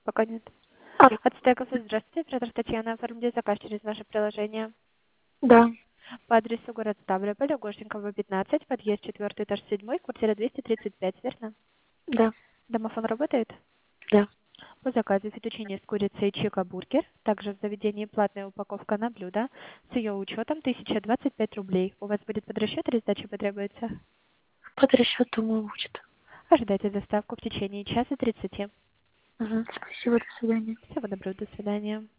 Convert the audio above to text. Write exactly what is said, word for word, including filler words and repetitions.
Пока нет. А, От Стекоса, здравствуйте, оператор Татьяна, оформите заказ через наше приложение. да, По адресу город Ставрополь, Гошенькова, пятнадцать, подъезд четвертый, этаж седьмой, квартира двести тридцать пять, верно? да, Домофон работает? да. По заказу фетучини с курицей чика бургер. Также в заведении платная упаковка на блюдо. С ее учетом тысяча двадцать пять рублей. У вас будет подрасчет или сдача потребуется? Под расчет, думаю, будет. Ожидайте доставку в течение часа тридцати. Угу. Спасибо, до свидания. Всего доброго, до свидания.